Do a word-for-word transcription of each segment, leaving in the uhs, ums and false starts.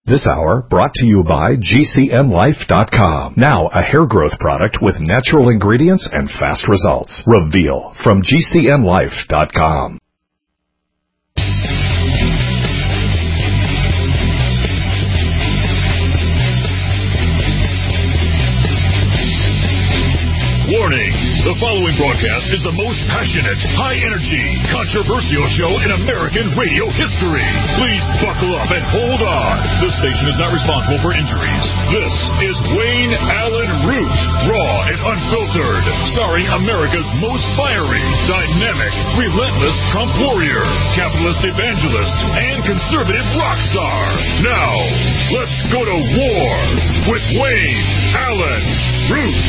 This hour brought to you by G C N Life dot com. Now a hair growth product with natural ingredients and fast results. Reveal from G C N Life dot com. Warning! The following broadcast is the most passionate, high-energy, controversial show in American radio history. Please buckle up and hold on. This station is not responsible for injuries. This is Wayne Allen Root, raw and unfiltered, starring America's most fiery, dynamic, relentless Trump warrior, capitalist evangelist, and conservative rock star. Now, let's go to war with Wayne Allen Root.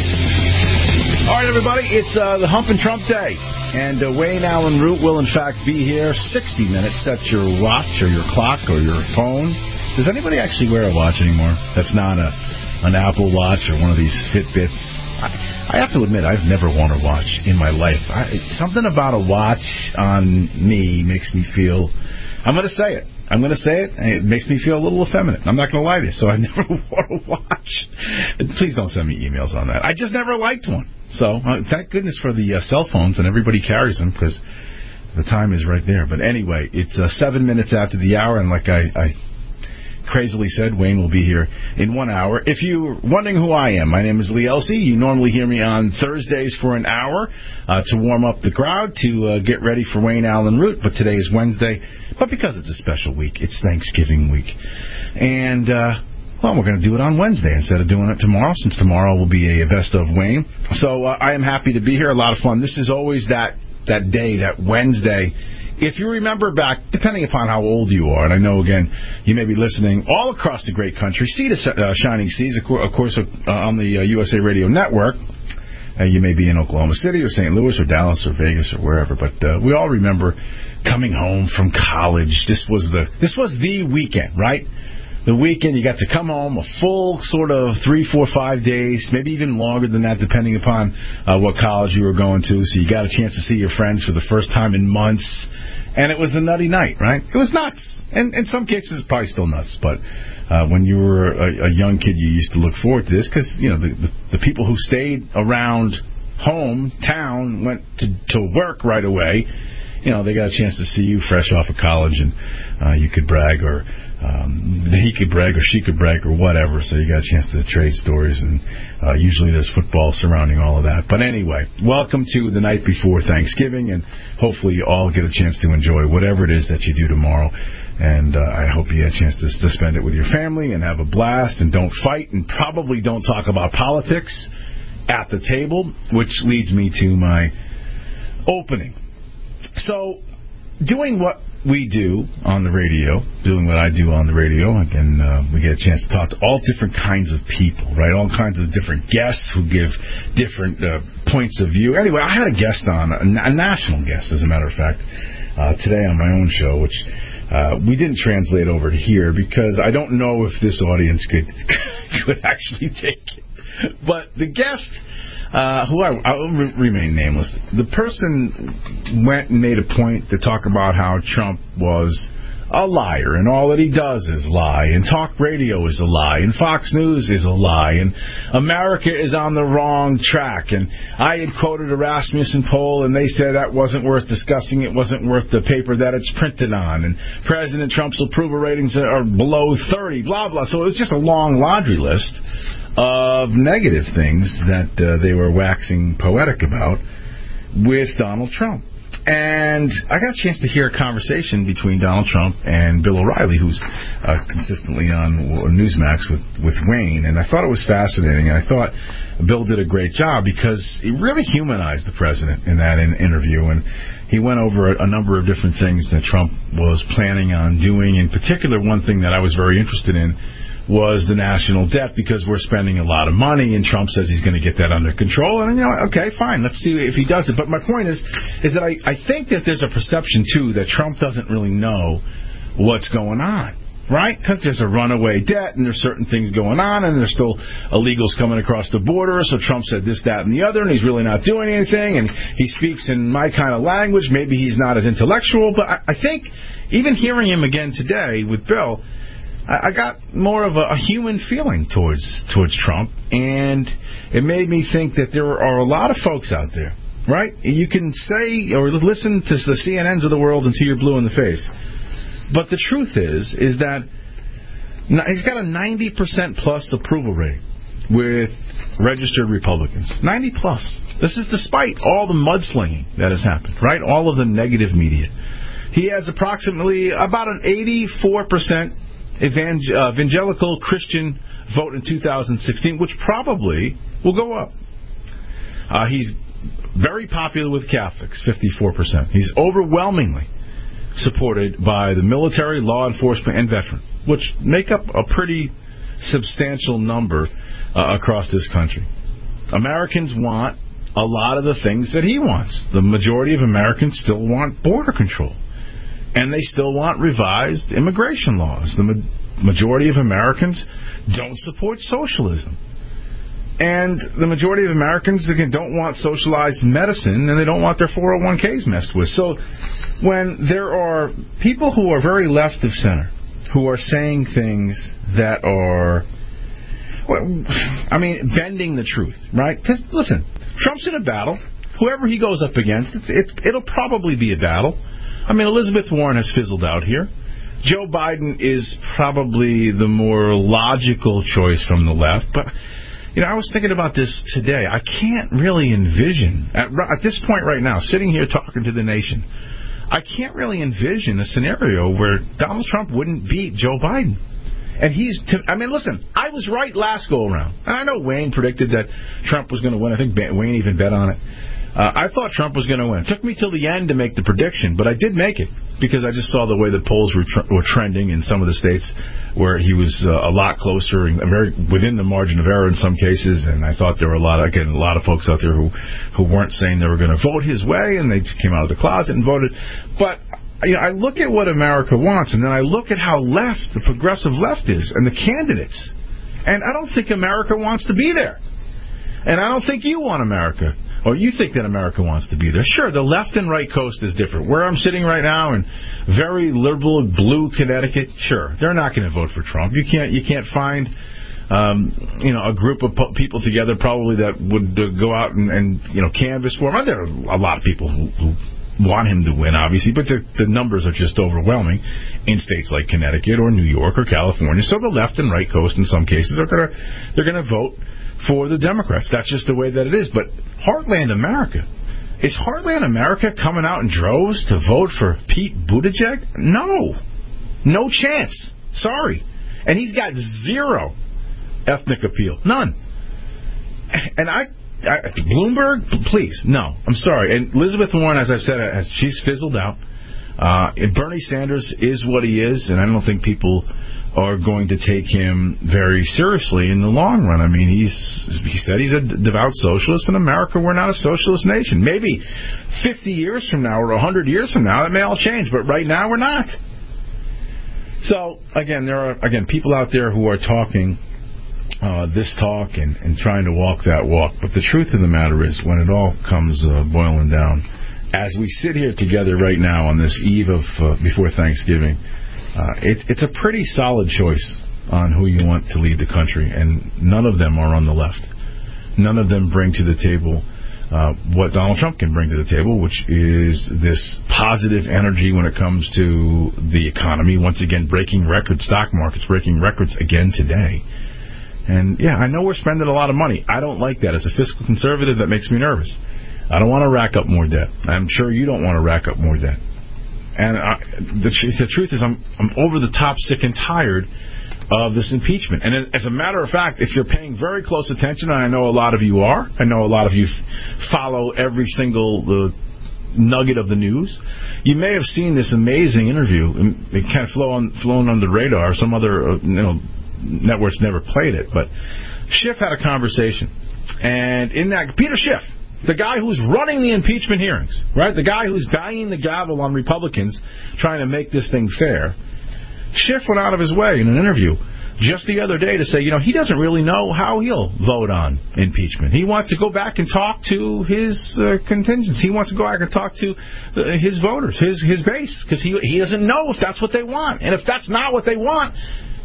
All right, everybody, it's uh, the Humpin' Trump Day, and uh, Wayne Allen Root will, in fact, be here sixty minutes. Set your watch or your clock or your phone. Does anybody actually wear a watch anymore? That's not a an Apple Watch or one of these Fitbits. I, I have to admit, I've never worn a watch in my life. I, something about a watch on me makes me feel... I'm going to say it. I'm going to say it, and it makes me feel a little effeminate. I'm not going to lie to you, so I never wore a watch. Please don't send me emails on that. I just never liked one. So, uh, thank goodness for the uh, cell phones, and everybody carries them, because the time is right there. But anyway, it's uh, seven minutes after the hour, and like I, I crazily said, Wayne will be here in one hour. If you're wondering who I am, my name is Lee Elsey. You normally hear me on Thursdays for an hour uh, to warm up the crowd, to uh, get ready for Wayne Allen Root, but today is Wednesday. But because it's a special week, it's Thanksgiving week. And, uh, well, we're going to do it on Wednesday instead of doing it tomorrow, since tomorrow will be a Best of Wayne. So uh, I am happy to be here. A lot of fun. This is always that, that day, that Wednesday. If you remember back, depending upon how old you are, and I know, again, you may be listening all across the great country, Sea to uh, Shining Seas, of course, uh, on the uh, U S A Radio Network. Uh, you may be in Oklahoma City or Saint Louis or Dallas or Vegas or wherever, but uh, we all remember coming home from college. This was the this was the weekend, right? The weekend, you got to come home a full sort of three, four, five days, maybe even longer than that, depending upon uh, what college you were going to. So you got a chance to see your friends for the first time in months. And it was a nutty night, right? It was nuts. And in some cases, it's probably still nuts. But uh, when you were a, a young kid, you used to look forward to this because, you know, the, the, the people who stayed around home, town, went to, to work right away. You know, they got a chance to see you fresh off of college, and uh, you could brag, or um, he could brag, or she could brag, or whatever. So you got a chance to trade stories, and uh, usually there's football surrounding all of that. But anyway, welcome to the night before Thanksgiving, and hopefully you all get a chance to enjoy whatever it is that you do tomorrow. And uh, I hope you get a chance to, to spend it with your family and have a blast, and don't fight, and probably don't talk about politics at the table, which leads me to my opening. So, doing what we do on the radio, doing what I do on the radio, again, uh, we get a chance to talk to all different kinds of people, right? All kinds of different guests who give different uh, points of view. Anyway, I had a guest on, a, a national guest, as a matter of fact, uh, today on my own show, which uh, we didn't translate over to here because I don't know if this audience could could actually take it. But the guest... Uh, who I, I'll re- remain nameless. The person went and made a point to talk about how Trump was a liar, and all that he does is lie, and talk radio is a lie, and Fox News is a lie, and America is on the wrong track. And I had quoted a Rasmussen poll, and they said that wasn't worth discussing. It wasn't worth the paper that it's printed on. And President Trump's approval ratings are below thirty, blah, blah. So it was just a long laundry list of negative things that uh, they were waxing poetic about with Donald Trump. And I got a chance to hear a conversation between Donald Trump and Bill O'Reilly, who's uh, consistently on Newsmax with, with Wayne. And I thought it was fascinating. And I thought Bill did a great job because he really humanized the president in that in- interview. And he went over a, a number of different things that Trump was planning on doing. In particular, one thing that I was very interested in was the national debt, because we're spending a lot of money, and Trump says he's going to get that under control. And, you know, okay, fine, let's see if he does it. But my point is, is that I, I think that there's a perception, too, that Trump doesn't really know what's going on, right? Because there's a runaway debt, and there's certain things going on, and there's still illegals coming across the border, so Trump said this, that, and the other, and he's really not doing anything, and he speaks in my kind of language. Maybe he's not as intellectual, but I, I think even hearing him again today with Bill, I, I got more of a, a human feeling towards towards Trump, and it made me think that there are a lot of folks out there, right? You can say or listen to the C N Ns of the world until you're blue in the face, but the truth is, is that he's got a ninety percent plus approval rating with registered Republicans. ninety plus. This is despite all the mudslinging that has happened, right? All of the negative media. He has approximately about an eighty-four percent evangelical Christian vote in two thousand sixteen, which probably will go up. Uh, he's very popular with Catholics, fifty-four percent. He's overwhelmingly supported by the military, law enforcement, and veterans, which make up a pretty substantial number uh, across this country. Americans want a lot of the things that he wants. The majority of Americans still want border control, and they still want revised immigration laws. The ma- majority of Americans don't support socialism. And the majority of Americans, again, don't want socialized medicine, and they don't want their four oh one k's messed with. So when there are people who are very left of center, who are saying things that are, well, I mean, bending the truth, right? Because, listen, Trump's in a battle. Whoever he goes up against, it's, it, it'll probably be a battle. I mean, Elizabeth Warren has fizzled out here. Joe Biden is probably the more logical choice from the left, but... You know, I was thinking about this today. I can't really envision, at, at this point right now, sitting here talking to the nation, I can't really envision a scenario where Donald Trump wouldn't beat Joe Biden. And he's, I mean, listen, I was right last go-around. And I know Wayne predicted that Trump was going to win. I think Wayne even bet on it. Uh, I thought Trump was going to win. It took me till the end to make the prediction, but I did make it because I just saw the way the polls were, tr- were trending in some of the states where he was uh, a lot closer and very within the margin of error in some cases. And I thought there were a lot, of, again, a lot of folks out there who, who weren't saying they were going to vote his way, and they just came out of the closet and voted. But you know, I look at what America wants, and then I look at how left, the progressive left is, and the candidates. And I don't think America wants to be there. And I don't think you want America. Or you think that America wants to be there. Sure, the left and right coast is different. Where I'm sitting right now in very liberal blue Connecticut, sure, they're not going to vote for Trump. You can't you can't find um, you know a group of po- people together probably that would uh, go out and, and you know canvass for him. There are a lot of people who, who want him to win, obviously, but the, the numbers are just overwhelming in states like Connecticut or New York or California. So the left and right coast, in some cases, are gonna they're going to vote for the Democrats. That's just the way that it is. But Heartland America, is Heartland America coming out in droves to vote for Pete Buttigieg? No. No chance. Sorry. And he's got zero ethnic appeal. None. And I, I Bloomberg, please, no. I'm sorry. And Elizabeth Warren, as I've said, has, she's fizzled out. Uh, and Bernie Sanders is what he is, and I don't think people are going to take him very seriously in the long run. I mean, he's he said he's a devout socialist. In America, we're not a socialist nation. Maybe fifty years from now or one hundred years from now, that may all change, but right now we're not. So, again, there are, again, people out there who are talking uh, this talk and, and trying to walk that walk. But the truth of the matter is, when it all comes uh, boiling down, as we sit here together right now on this eve of uh, before Thanksgiving, uh, it, it's a pretty solid choice on who you want to lead the country, and none of them are on the left. None of them bring to the table uh, what Donald Trump can bring to the table, which is this positive energy when it comes to the economy. Once again, breaking records, stock markets breaking records again today. And, yeah, I know we're spending a lot of money. I don't like that. As a fiscal conservative, that makes me nervous. I don't want to rack up more debt. I'm sure you don't want to rack up more debt. And I, the, the truth is, I'm, I'm over the top sick and tired of this impeachment. And as a matter of fact, if you're paying very close attention, and I know a lot of you are, I know a lot of you f- follow every single uh, nugget of the news, you may have seen this amazing interview. It kind of flown, flown under the radar. Some other uh, you know, networks never played it. But Schiff had a conversation. And in that, Peter Schiff, the guy who's running the impeachment hearings, right? The guy who's banging the gavel on Republicans trying to make this thing fair. Schiff went out of his way in an interview just the other day to say, you know, he doesn't really know how he'll vote on impeachment. He wants to go back and talk to his uh, contingents. He wants to go back and talk to uh, his voters, his his base, because he he doesn't know if that's what they want. And if that's not what they want,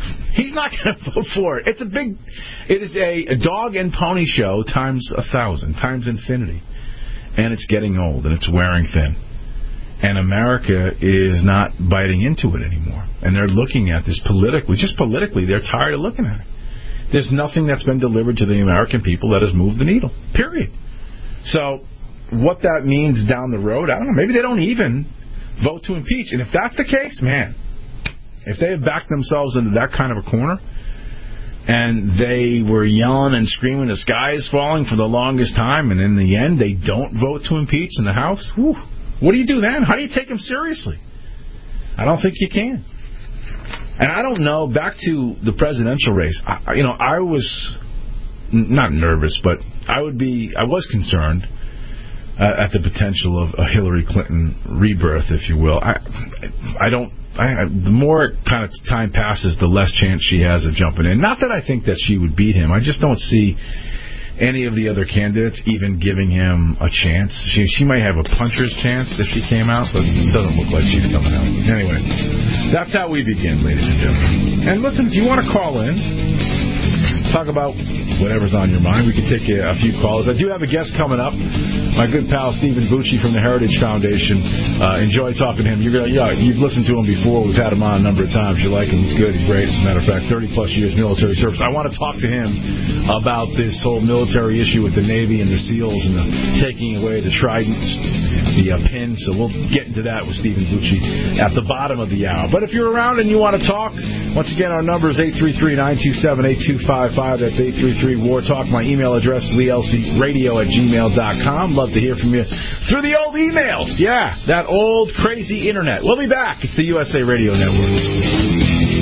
He's not going to vote for it. It's a big, it is a, a dog and pony show times a thousand, times infinity. And it's getting old and it's wearing thin. And America is not biting into it anymore. And they're looking at this politically, just politically, they're tired of looking at it. There's nothing that's been delivered to the American people that has moved the needle, period. So what that means down the road, I don't know. Maybe they don't even vote to impeach. And if that's the case, man, if they have backed themselves into that kind of a corner and they were yelling and screaming the sky is falling for the longest time and in the end they don't vote to impeach in the House, whew, what do you do then? How do you take them seriously? I don't think you can. And I don't know, back to the presidential race, I, you know, I was not nervous, but I would be, I was concerned uh, at the potential of a Hillary Clinton rebirth, if you will. I, I don't, I, the more kind of time passes, the less chance she has of jumping in. Not that I think that she would beat him. I just don't see any of the other candidates even giving him a chance. She she might have a puncher's chance if she came out, but it doesn't look like she's coming out. Anyway, that's how we begin, ladies and gentlemen. And listen, if you want to call in, talk about whatever's on your mind, we can take a, a few calls. I do have a guest coming up, my good pal Stephen Bucci from the Heritage Foundation. Uh, enjoy talking to him. You're gonna, yeah, you've listened to him before. We've had him on a number of times. You like him. He's good. He's great. As a matter of fact, thirty plus years military service. I want to talk to him about this whole military issue with the Navy and the SEALs and the taking away the tridents, the uh, pin. So we'll get into that with Stephen Bucci at the bottom of the hour. But if you're around and you want to talk, once again, our number is eight three three, nine two seven, eight two five five. That's eight three three, war talk. My email address, lee l c radio at gmail dot com. Love to hear from you through the old emails. Yeah, that old crazy internet. We'll be back. It's the U S A Radio Network.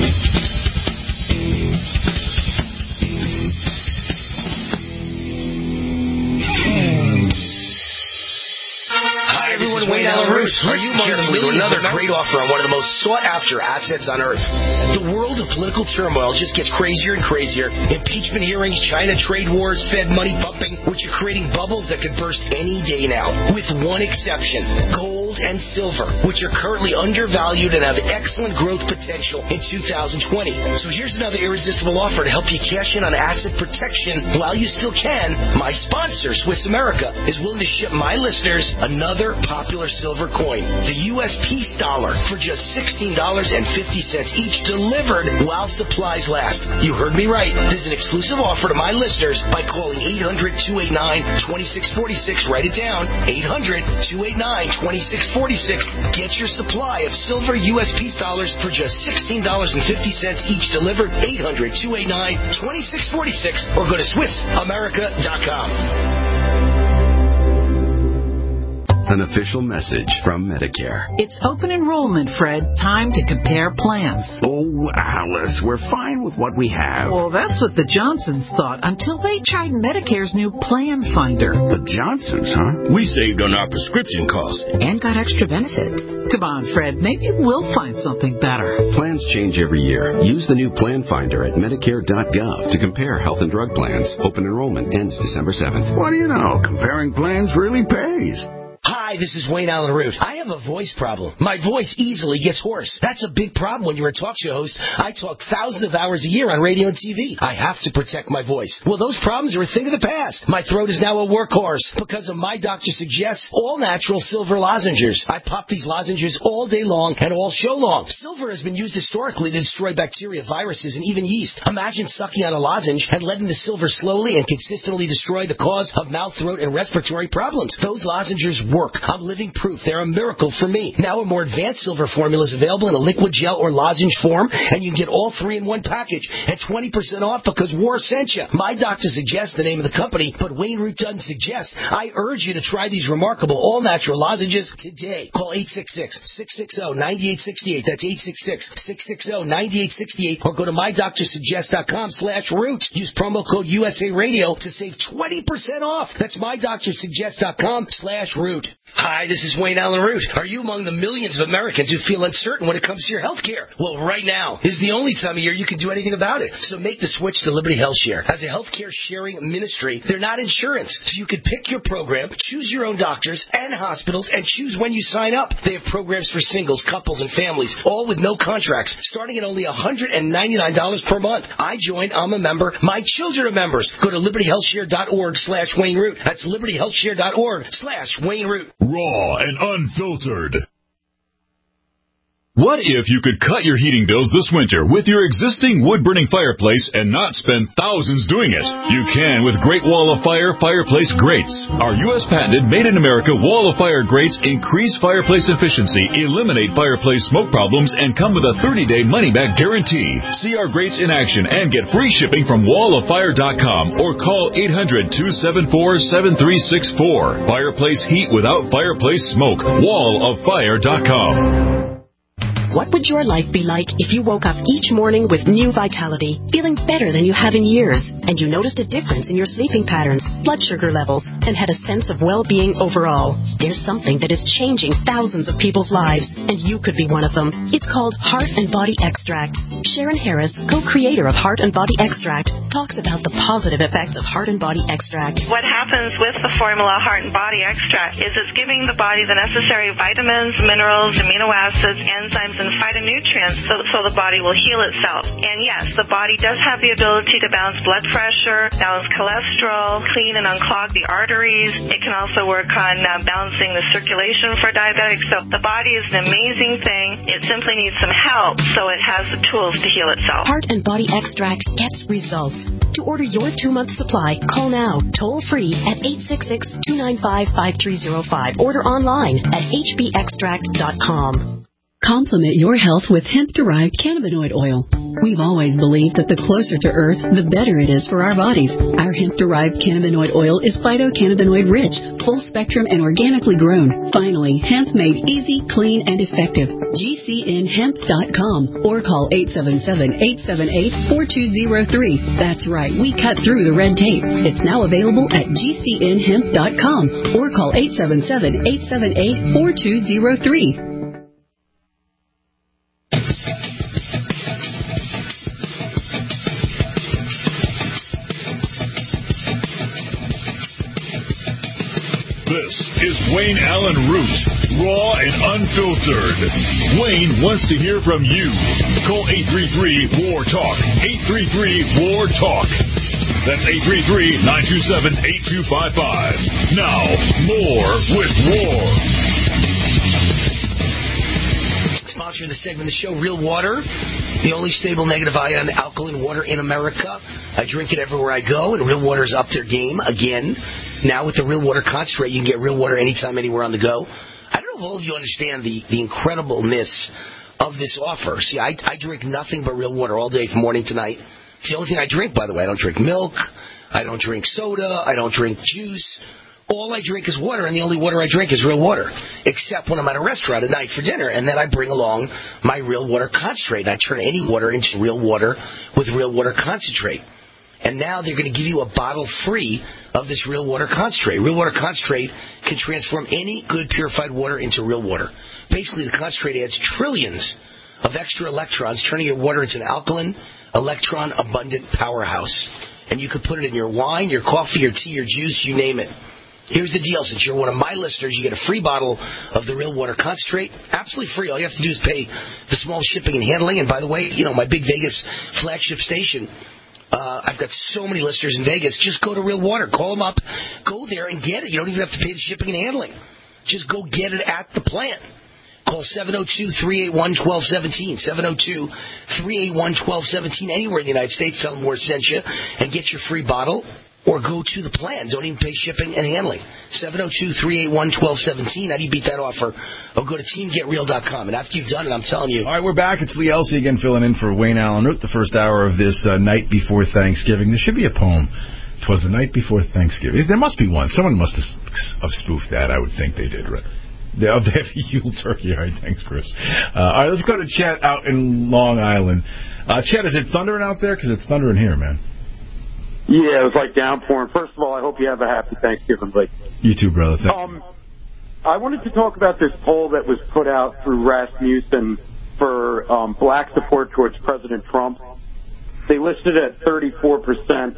Wayne Allen Root. Listen carefully to another great offer on one of the most sought-after assets on earth. The world of political turmoil just gets crazier and crazier. Impeachment hearings, China trade wars, Fed money pumping, which are creating bubbles that could burst any day now. With one exception, gold and silver, which are currently undervalued and have excellent growth potential in two thousand twenty. So here's another irresistible offer to help you cash in on asset protection while you still can. My sponsor, Swiss America, is willing to ship my listeners another popular silver coin, the U S Peace Dollar, for just sixteen dollars and fifty cents each, delivered while supplies last. You heard me right. This is an exclusive offer to my listeners by calling eight hundred, two eight nine, two six four six. Write it down, eight hundred, two eight nine, two six four six. Get your supply of silver U S Peace Dollars for just sixteen dollars and fifty cents each, delivered eight hundred, two eight nine, two six four six, or go to Swiss America dot com. An official message from Medicare. It's open enrollment, Fred. Time to compare plans. Oh, Alice, we're fine with what we have. Well, that's what the Johnsons thought until they tried Medicare's new Plan Finder. The Johnsons, huh? We saved on our prescription costs. And got extra benefits. Come on, Fred. Maybe we'll find something better. Plans change every year. Use the new Plan Finder at Medicare dot gov to compare health and drug plans. Open enrollment ends December seventh. What do you know? Comparing plans really pays. Hi, this is Wayne Allen Root. I have a voice problem. My voice easily gets hoarse. That's a big problem when you're a talk show host. I talk thousands of hours a year on radio and T V. I have to protect my voice. Well, those problems are a thing of the past. My throat is now a workhorse because of My Doctor Suggests all-natural silver lozenges. I pop these lozenges all day long and all show long. Silver has been used historically to destroy bacteria, viruses, and even yeast. Imagine sucking on a lozenge and letting the silver slowly and consistently destroy the cause of mouth, throat, and respiratory problems. Those lozenges work. I'm living proof. They're a miracle for me. Now a more advanced silver formula is available in a liquid gel or lozenge form, and you can get all three in one package at twenty percent off because war sent you. My Doctor Suggests the name of the company, but Wayne Root doesn't suggest. I urge you to try these remarkable all-natural lozenges today. Call eight six six, six six zero, nine eight six eight. That's eight six six, six six zero, nine eight six eight. Or go to my doctor suggest dot com slash root. Use promo code U S A Radio to save twenty percent off. That's my doctor suggest dot com slash root. Hi, this is Wayne Allen Root. Are you among the millions of Americans who feel uncertain when it comes to your health care? Well, right now is the only time of year you can do anything about it. So make the switch to Liberty Health Share. As a health care sharing ministry, they're not insurance. So you can pick your program, choose your own doctors and hospitals, and choose when you sign up. They have programs for singles, couples, and families, all with no contracts, starting at only one hundred ninety-nine dollars per month. I joined. I'm a member. My children are members. Go to liberty health share dot org slash Wayne Root. That's liberty health share dot org slash Wayne Root. Raw and unfiltered. What if you could cut your heating bills this winter with your existing wood-burning fireplace and not spend thousands doing it? You can with Great Wall of Fire fireplace grates. Our U S patented made-in-America Wall of Fire grates increase fireplace efficiency, eliminate fireplace smoke problems, and come with a thirty-day money-back guarantee. See our grates in action and get free shipping from wall of fire dot com or call eight hundred, two seven four, seven three six four. Fireplace heat without fireplace smoke. wall of fire dot com. What would your life be like if you woke up each morning with new vitality, feeling better than you have in years, and you noticed a difference in your sleeping patterns, blood sugar levels, and had a sense of well-being overall? There's something that is changing thousands of people's lives, and you could be one of them. It's called Heart and Body Extract. Sharon Harris, co-creator of Heart and Body Extract, talks about the positive effects of Heart and Body Extract. What happens with the formula Heart and Body Extract is it's giving the body the necessary vitamins, minerals, amino acids, enzymes, and phytonutrients so, so the body will heal itself. And yes, the body does have the ability to balance blood pressure, balance cholesterol, clean and unclog the arteries. It can also work on uh, balancing the circulation for diabetics. So the body is an amazing thing. It simply needs some help so it has the tools to heal itself. Heart and Body Extract gets results. To order your two-month supply, call now, toll-free at eight six six, two nine five, five three zero five. Order online at h b extract dot com. Complement your health with hemp-derived cannabinoid oil. We've always believed that the closer to Earth, the better it is for our bodies. Our hemp-derived cannabinoid oil is phytocannabinoid-rich, full-spectrum, and organically grown. Finally, hemp made easy, clean, and effective. G C N hemp dot com or call eight seven seven, eight seven eight, four two zero three. That's right, we cut through the red tape. It's now available at G C N hemp dot com or call eight seven seven, eight seven eight, four two zero three. This is Wayne Allen Root, raw and unfiltered. Wayne wants to hear from you. Call eight three three, W A R, TALK. eight three three, W A R, TALK. That's eight three three, nine two seven, eight two five five. Now, more with Roar. Sponsoring the segment of the show, Real Water, the only stable negative ion alkaline water in America. I drink it everywhere I go, and Real Water's up their game again. Now with the Real Water Concentrate, you can get Real Water anytime, anywhere on the go. I don't know if all of you understand the, the incredibleness of this offer. See, I, I drink nothing but Real Water all day from morning to night. It's the only thing I drink, by the way. I don't drink milk. I don't drink soda. I don't drink juice. All I drink is water, and the only water I drink is Real Water, except when I'm at a restaurant at night for dinner, and then I bring along my Real Water Concentrate. I turn any water into Real Water with Real Water Concentrate. And now they're going to give you a bottle free of this Real Water Concentrate. Real Water Concentrate can transform any good purified water into real water. Basically, the concentrate adds trillions of extra electrons, turning your water into an alkaline, electron-abundant powerhouse. And you can put it in your wine, your coffee, your tea, your juice, you name it. Here's the deal. Since you're one of my listeners, you get a free bottle of the Real Water Concentrate. Absolutely free. All you have to do is pay the small shipping and handling. And by the way, you know, my big Vegas flagship station, uh, I've got so many listeners in Vegas. Just go to Real Water. Call them up. Go there and get it. You don't even have to pay the shipping and handling. Just go get it at the plant. Call seven oh two, three eight one, one two one seven, seven oh two, three eight one, one two one seven, anywhere in the United States. Tell them where sent you and get your free bottle. Or go to the plant. Don't even pay shipping and handling. seven oh two, three eight one, one two one seven. How do you beat that offer? Or go to team get real dot com. And after you've done it, I'm telling you. All right, we're back. It's Lee Elsey again filling in for Wayne Allen Root, the first hour of this uh, night before Thanksgiving. There should be a poem. 'Twas the night before Thanksgiving. There must be one. Someone must have, have spoofed that. I would think they did, right? They have a Yule turkey. All right, thanks, Chris. Uh, all right, let's go to Chet out in Long Island. Uh, Chet, is it thundering out there? Because it's thundering here, man. Yeah, it was like downpouring. First of all, I hope you have a happy Thanksgiving, Blake. You too, brother. Thank um, I wanted to talk about this poll that was put out through Rasmussen for um, black support towards President Trump. They listed it at thirty-four percent,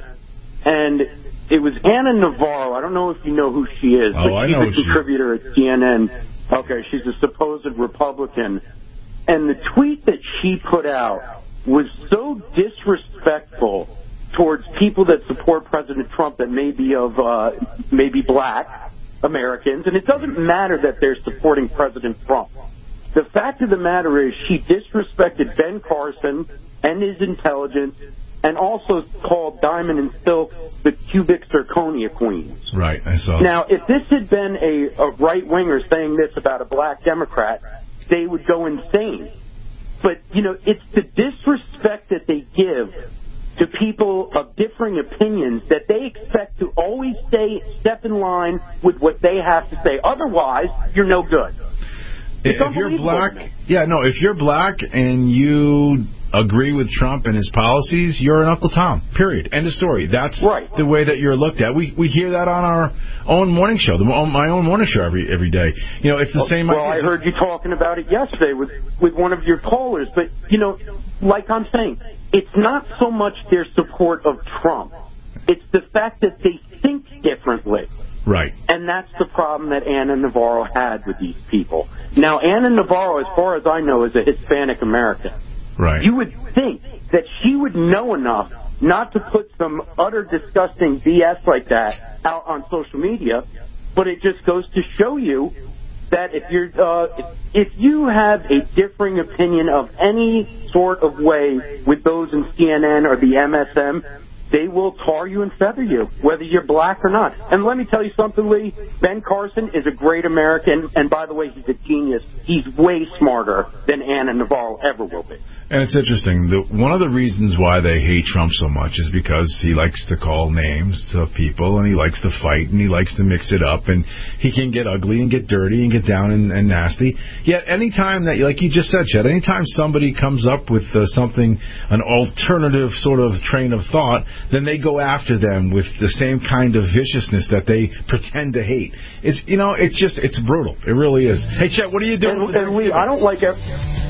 and it was Anna Navarro. I don't know if you know who she is, oh, but I she's know a contributor at C N N. Okay, she's a supposed Republican. And the tweet that she put out was so disrespectful towards people that support President Trump that may be of, uh, maybe black Americans. And it doesn't matter that they're supporting President Trump. The fact of the matter is she disrespected Ben Carson and his intelligence, and also called Diamond and Silk the cubic zirconia queens. Right, I saw. Now, if this had been a, a right-winger saying this about a black Democrat, they would go insane. But, you know, it's the disrespect that they give to people of differing opinions that they expect to always stay, step in line with what they have to say. Otherwise, you're no good. It's if you're black, yeah, no, if you're black and you agree with Trump and his policies, you're an Uncle Tom, period. End of story. That's right. The way that you're looked at. We we hear that on our own morning show, the, my own morning show every every day. You know, it's the well, same Well, idea. I heard you talking about it yesterday with, with one of your callers. But, you know, like I'm saying, it's not so much their support of Trump. It's the fact that they think differently. Right. And that's the problem that Anna Navarro had with these people. Now, Anna Navarro, as far as I know, is a Hispanic American. Right. You would think that she would know enough not to put some utter disgusting B S like that out on social media, but it just goes to show you that if you're uh, if you have a differing opinion of any sort of way with those in C N N or the M S M, they will tar you and feather you, whether you're black or not. And let me tell you something, Lee. Ben Carson is a great American, and by the way, he's a genius. He's way smarter than Anna Navarro ever will be. And it's interesting. The, one of the reasons why they hate Trump so much is because he likes to call names to people, and he likes to fight, and he likes to mix it up, and he can get ugly and get dirty and get down and, and nasty. Yet any time that, like you just said, Chet, any time somebody comes up with uh, something, an alternative sort of train of thought, then they go after them with the same kind of viciousness that they pretend to hate. It's, you know, it's just, it's brutal. It really is. Hey, Chet, what are you doing? And, and Lee, I don't like it.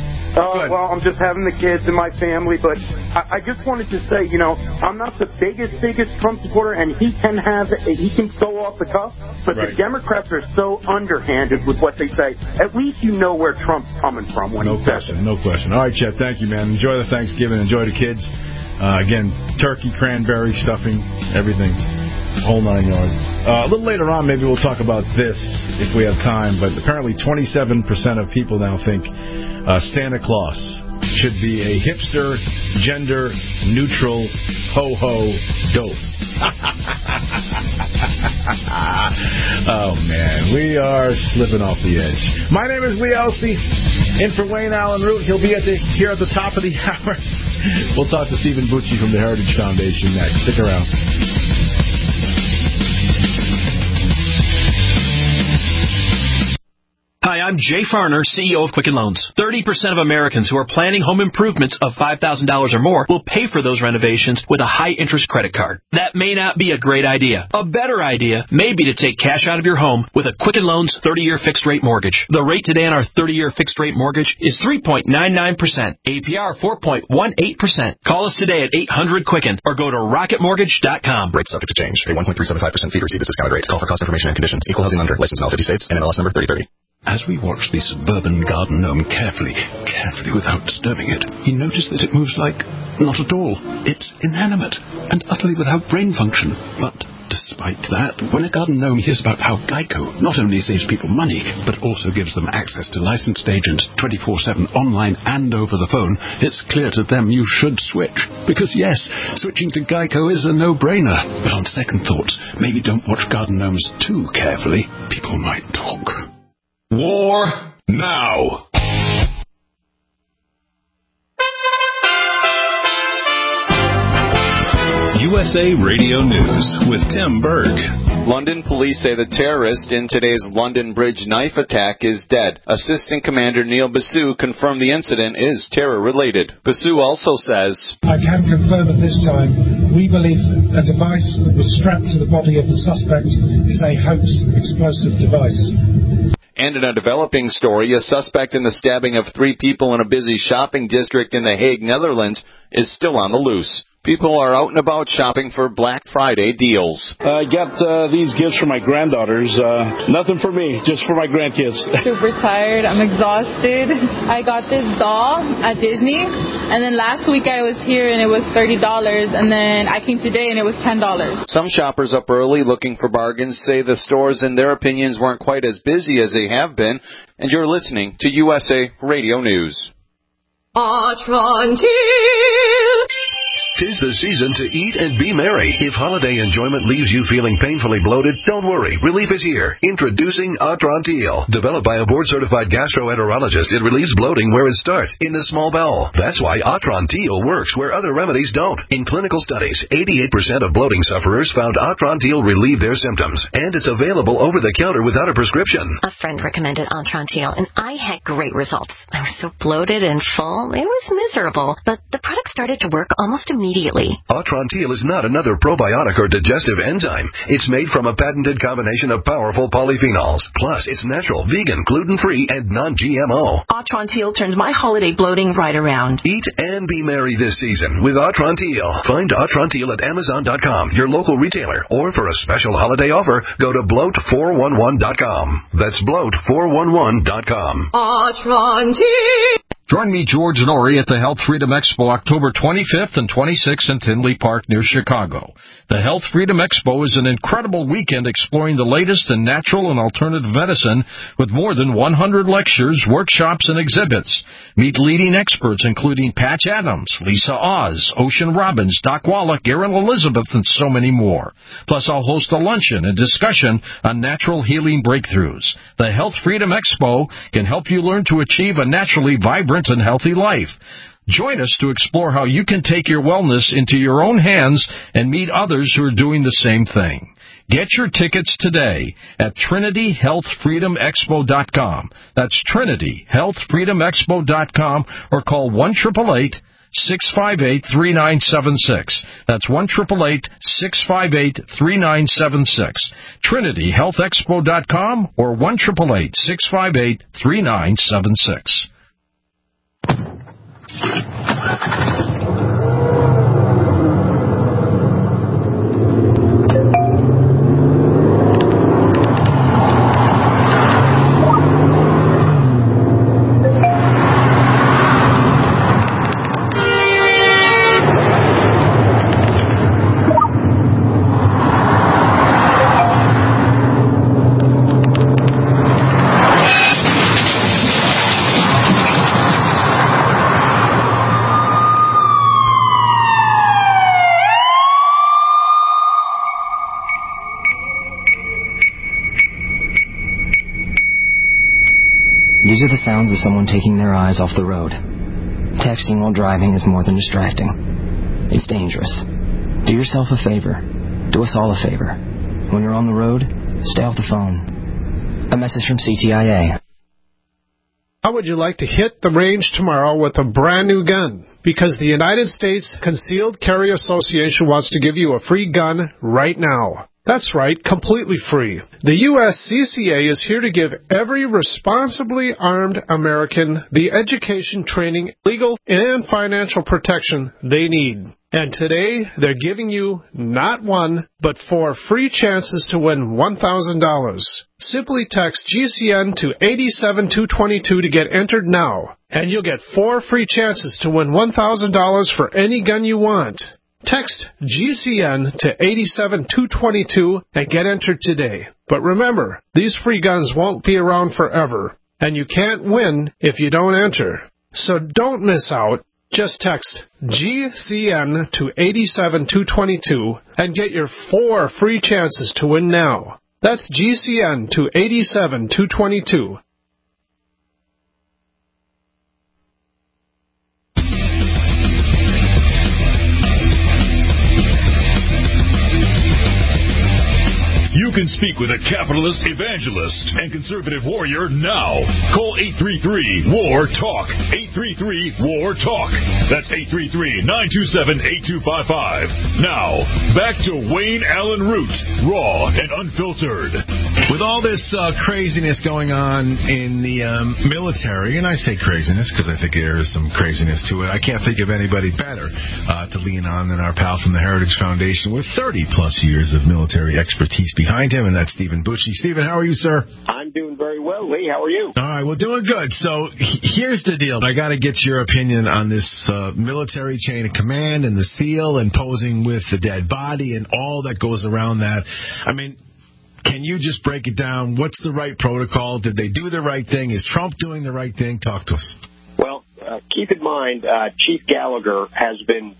Uh, well, I'm just having the kids and my family, but I, I just wanted to say, you know, I'm not the biggest, biggest Trump supporter, and he can have, he can go off the cuff, but right. The Democrats are so underhanded with what they say. At least you know where Trump's coming from when no he says it. No question. All right, Chet, thank you, man. Enjoy the Thanksgiving. Enjoy the kids. Uh, again, turkey, cranberry, stuffing, everything. Whole nine yards. Uh, a little later on, maybe we'll talk about this if we have time, but apparently twenty-seven percent of people now think uh, Santa Claus should be a hipster, gender-neutral, ho-ho dope. Oh, man, we are slipping off the edge. My name is Lee Elsey, in for Wayne Allen Root. He'll be at the, here at the top of the hour. We'll talk to Stephen Bucci from the Heritage Foundation next. Stick around. Hi, I'm Jay Farner, C E O of Quicken Loans. thirty percent of Americans who are planning home improvements of five thousand dollars or more will pay for those renovations with a high-interest credit card. That may not be a great idea. A better idea may be to take cash out of your home with a Quicken Loans thirty-year fixed-rate mortgage. The rate today on our thirty-year fixed-rate mortgage is three point nine nine percent. A P R four point one eight percent. Call us today at eight hundred Quicken or go to rocket mortgage dot com. Rates subject to change. Pay one point three seven five percent fee to receive this discounted rate. Call for cost information and conditions. Equal housing lender. Licensed in all fifty states. N M L S number thirty thirty. As we watched the suburban garden gnome carefully, carefully without disturbing it, he noticed that it moves like not at all. It's inanimate and utterly without brain function. But despite that, when a garden gnome hears about how Geico not only saves people money, but also gives them access to licensed agents twenty-four seven online and over the phone, it's clear to them you should switch. Because yes, switching to Geico is a no-brainer. But on second thoughts, maybe don't watch garden gnomes too carefully. People might talk. War now. U S A Radio News with Tim Berg. London police say the terrorist in today's London Bridge knife attack is dead. Assistant Commander Neil Basu confirmed the incident is terror-related. Basu also says, I can confirm at this time, we believe a device that was strapped to the body of the suspect is a hoax explosive device. And in a developing story, a suspect in the stabbing of three people in a busy shopping district in The Hague, Netherlands, is still on the loose. People are out and about shopping for Black Friday deals. I got uh, these gifts for my granddaughters. Uh, nothing for me, just for my grandkids. Super tired. I'm exhausted. I got this doll at Disney, and then last week I was here and it was thirty dollars, and then I came today and it was ten dollars. Some shoppers up early looking for bargains say the stores, in their opinions, weren't quite as busy as they have been. And you're listening to U S A Radio News. Atrantil. Tis the season to eat and be merry. If holiday enjoyment leaves you feeling painfully bloated, don't worry. Relief is here. Introducing Atrantil. Developed by a board-certified gastroenterologist, it relieves bloating where it starts, in the small bowel. That's why Atrantil works where other remedies don't. In clinical studies, eighty-eight percent of bloating sufferers found Atrantil relieve their symptoms. And it's available over the counter without a prescription. A friend recommended Atrantil, and I had great results. I was so bloated and full, it was miserable. But the product started to work almost immediately. Immediately. Atrantil is not another probiotic or digestive enzyme. It's made from a patented combination of powerful polyphenols. Plus, it's natural, vegan, gluten-free, and non-G M O. Atrantil turned my holiday bloating right around. Eat and be merry this season with Atrantil. Find Atrantil at Amazon dot com, your local retailer. Or for a special holiday offer, go to bloat four one one dot com. That's bloat four one one dot com. Atrantil. Join me, George Norrie, at the Health Freedom Expo October twenty-fifth and twenty-sixth in Tinley Park near Chicago. The Health Freedom Expo is an incredible weekend exploring the latest in natural and alternative medicine with more than one hundred lectures, workshops, and exhibits. Meet leading experts including Patch Adams, Lisa Oz, Ocean Robbins, Doc Wallach, Erin Elizabeth, and so many more. Plus, I'll host a luncheon and discussion on natural healing breakthroughs. The Health Freedom Expo can help you learn to achieve a naturally vibrant and healthy life. Join us to explore how you can take your wellness into your own hands and meet others who are doing the same thing. Get your tickets today at Trinity Health Freedom Expo dot com. That's Trinity Health Freedom Expo dot com, or call one eight eight eight, six five eight, three nine seven six. That's one eight eight eight, six five eight, three nine seven six. Trinity Health Expo dot com or one eight eight eight, six five eight, three nine seven six. These are the sounds of someone taking their eyes off the road. Texting while driving is more than distracting. It's dangerous. Do yourself a favor. Do us all a favor. When you're on the road, stay off the phone. A message from C T I A. How would you like to hit the range tomorrow with a brand new gun? Because the United States Concealed Carry Association wants to give you a free gun right now. That's right, completely free. The U S C C A is here to give every responsibly armed American the education, training, legal, and financial protection they need. And today, they're giving you not one, but four free chances to win one thousand dollars. Simply text G C N to eight seven two two two to get entered now, and you'll get four free chances to win one thousand dollars for any gun you want. Text G C N to eight seven two two two and get entered today. But remember, these free guns won't be around forever, and you can't win if you don't enter. So don't miss out. Just text G C N to eight seven two two two and get your four free chances to win now. That's G C N to eight seven two two two. You You can speak with a capitalist evangelist and conservative warrior now. Call eight three three, W A R, TALK. eight three three, W A R, TALK. That's eight three three, nine two seven, eight two five five. Now, back to Wayne Allen Root, raw and unfiltered. With all this uh, craziness going on in the um, military, and I say craziness because I think there is some craziness to it, I can't think of anybody better uh, to lean on than our pal from the Heritage Foundation with thirty-plus years of military expertise behind him, and that's Stephen Bucci. Stephen, how are you, sir? I'm doing very well, Lee. How are you? All right, well, doing good. So here's the deal. I got to get your opinion on this uh, military chain of command and the SEAL and posing with the dead body and all that goes around that. I mean, can you just break it down? What's the right protocol? Did they do the right thing? Is Trump doing the right thing? Talk to us. Well, uh, keep in mind, uh, Chief Gallagher has been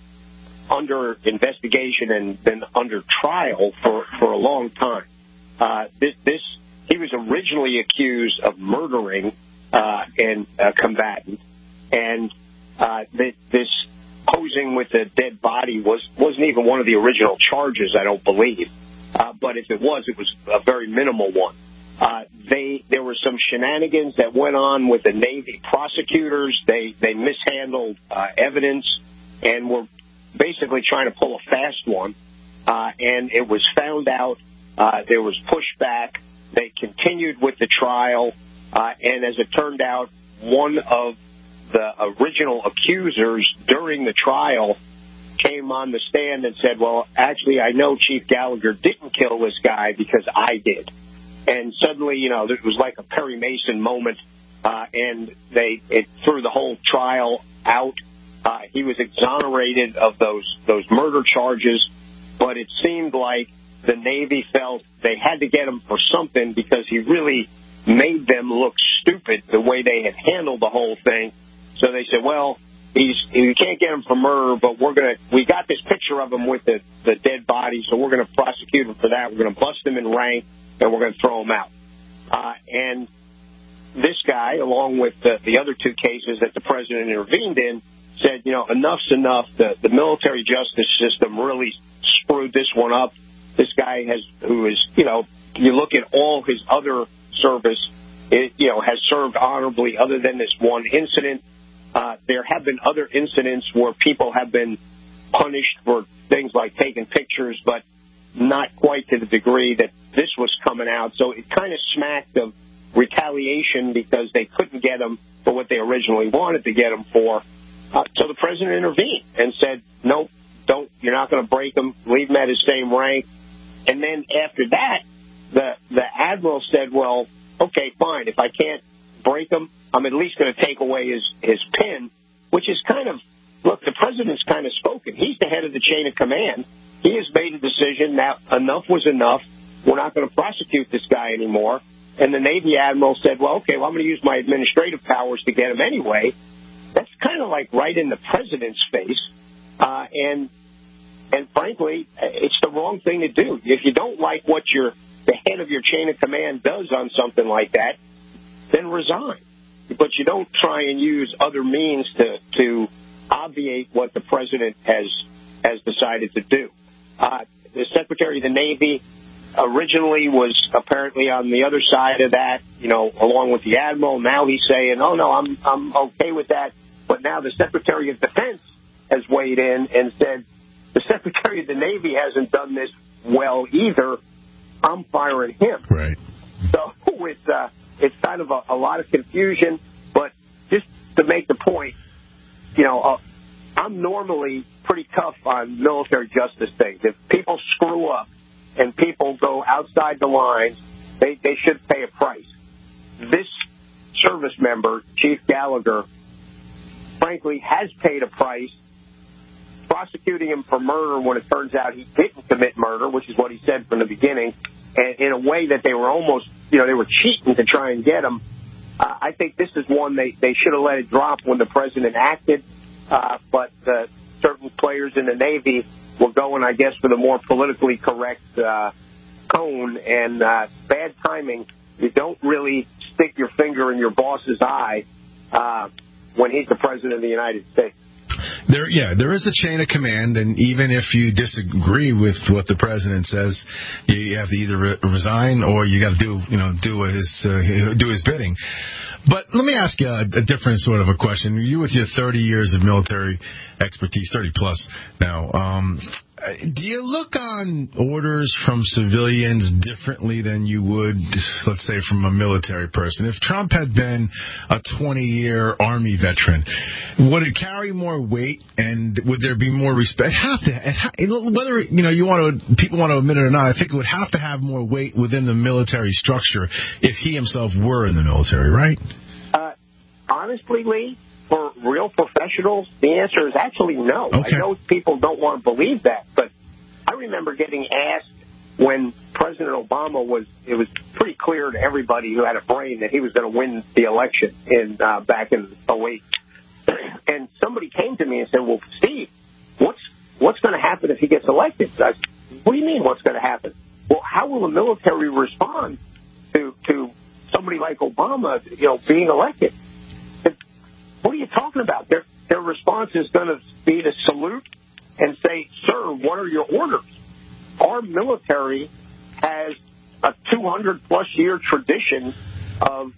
under investigation and been under trial for, for a long time. Uh, this, this, he was originally accused of murdering uh, an, a combatant, and uh, this, this posing with a dead body was, wasn't even one of the original charges, I don't believe. Uh, but if it was, it was a very minimal one. Uh, they there were some shenanigans that went on with the Navy prosecutors. They they mishandled uh, evidence and were basically trying to pull a fast one. Uh, and it was found out. Uh, there was pushback. They continued with the trial. Uh, and as it turned out, one of the original accusers during the trial came on the stand and said, well, actually, I know Chief Gallagher didn't kill this guy because I did. And suddenly, you know, it was like a Perry Mason moment, uh, and they it threw the whole trial out. Uh, he was exonerated of those those murder charges, but it seemed like the Navy felt they had to get him for something because he really made them look stupid the way they had handled the whole thing. So they said, well, he's we can't get him for murder, but we're gonna we got this picture of him with the the dead body, so we're gonna prosecute him for that. We're gonna bust him in rank, and we're gonna throw him out. Uh, and this guy, along with the, the other two cases that the president intervened in, said, you know, enough's enough. The the military justice system really screwed this one up. This guy has, who is, you know, you look at all his other service, it, you know, has served honorably other than this one incident. Uh, there have been other incidents where people have been punished for things like taking pictures, but not quite to the degree that this was coming out. So it kind of smacked of retaliation because they couldn't get him for what they originally wanted to get him for. Uh, so the president intervened and said, nope, don't, you're not going to break him. Leave him at his same rank. And then after that, the, the admiral said, well, okay, fine. If I can't break him, I'm at least going to take away his, his pin, which is kind of, look, the president's kind of spoken. He's the head of the chain of command. He has made a decision that enough was enough. We're not going to prosecute this guy anymore. And the Navy admiral said, well, okay, well, I'm going to use my administrative powers to get him anyway. That's kind of like right in the president's face. Uh, and, and frankly, it's the wrong thing to do. If you don't like what your, the head of your chain of command does on something like that, then resign. But you don't try and use other means to, to obviate what the president has, has decided to do. Uh, the Secretary of the Navy originally was apparently on the other side of that, you know, along with the admiral. Now he's saying, oh, no, I'm, I'm okay with that. But now the Secretary of Defense has weighed in and said, the Secretary of the Navy hasn't done this well either. I'm firing him. Right. So it's, uh, it's kind of a, a lot of confusion. But just to make the point, you know, uh, I'm normally pretty tough on military justice things. If people screw up and people go outside the lines, they, they should pay a price. This service member, Chief Gallagher, frankly, has paid a price prosecuting him for murder when it turns out he didn't commit murder, which is what he said from the beginning, and in a way that they were almost, you know, they were cheating to try and get him. Uh, I think this is one they, they should have let it drop when the president acted, uh, but uh, certain players in the Navy were going, I guess, for the more politically correct uh, tone, and uh, bad timing. You don't really stick your finger in your boss's eye uh, when he's the president of the United States. There, yeah, there is a chain of command, and even if you disagree with what the president says, you have to either re- resign or you got to do, you know, do his uh, do his bidding. But let me ask you a, a different sort of a question. You, with your thirty years of military expertise, thirty plus now, um, do you look on orders from civilians differently than you would, let's say, from a military person? If Trump had been a twenty-year Army veteran, would it carry more weight, and would there be more respect? Have to, whether you know you want to, people want to admit it or not, I think it would have to have more weight within the military structure if he himself were in the military, right? Uh, honestly, Lee, for real professionals, the answer is actually no. Okay. I know people don't want to believe that, but I remember getting asked when President Obama was, it was pretty clear to everybody who had a brain that he was going to win the election in uh, back in oh eight. And somebody came to me and said, well, Steve, what's what's going to happen if he gets elected? I said, what do you mean what's going to happen? Well, how will the military respond to to somebody like Obama, you know, being elected? What are you talking about? Their their response is going to be to salute and say, sir, what are your orders? Our military has a two hundred plus year tradition of,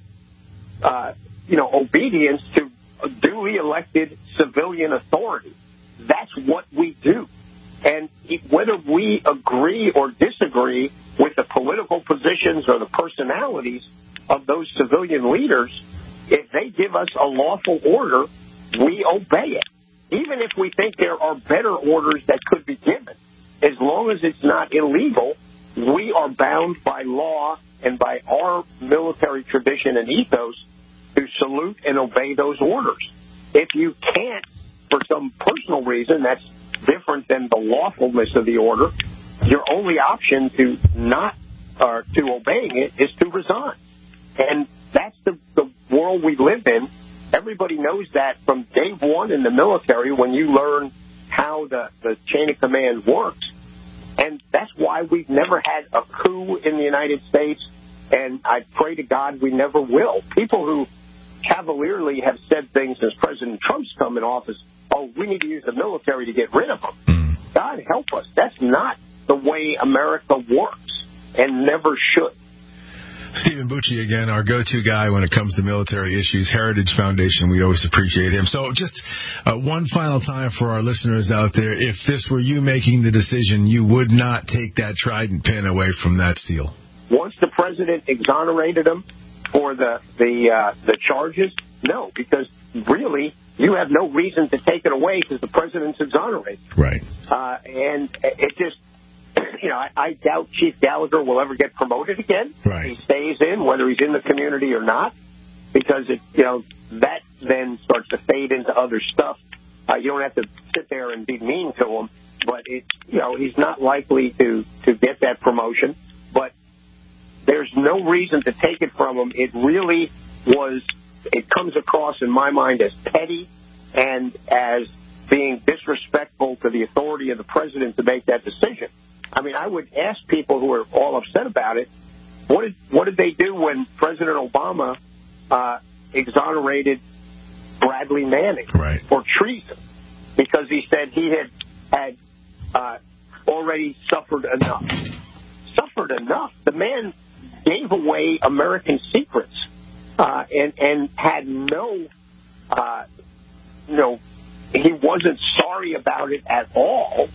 uh, you know, obedience to duly elected civilian authority. That's what we do. And whether we agree or disagree with the political positions or the personalities of those civilian leaders, if they give us a lawful order, we obey it. Even if we think there are better orders that could be given, as long as it's not illegal, we are bound by law and by our military tradition and ethos to salute and obey those orders. If you can't, for some personal reason that's different than the lawfulness of the order, your only option to not, or to obeying it, is to resign. And that's the, the world we live in. Everybody knows that from day one in the military when you learn how the, the chain of command works. And that's why we've never had a coup in the United States, and I pray to God we never will. People who cavalierly have said things as President Trump's come in office, oh, we need to use the military to get rid of them. Mm. God help us. That's not the way America works and never should. Stephen Bucci again, our go-to guy when it comes to military issues. Heritage Foundation, we always appreciate him. So just uh, one final time for our listeners out there, if this were you making the decision, you would not take that trident pin away from that seal. Once the president exonerated him for the the uh, the charges, no, because really you have no reason to take it away because the president's exonerated. Right. Uh, and it just... You know, I, I doubt Chief Gallagher will ever get promoted again. Right. He stays in, whether he's in the community or not, because it, you know, that then starts to fade into other stuff. Uh, you don't have to sit there and be mean to him, but it, you know, he's not likely to to get that promotion. But there's no reason to take it from him. It really was. It comes across in my mind as petty and as being disrespectful to the authority of the president to make that decision. I mean, I would ask people who are all upset about it, what did what did they do when President Obama uh, exonerated Bradley Manning right. for treason? Because he said he had had uh, already suffered enough. Suffered enough. The man gave away American secrets uh, and and had no, uh, you know, he wasn't sorry about it at all,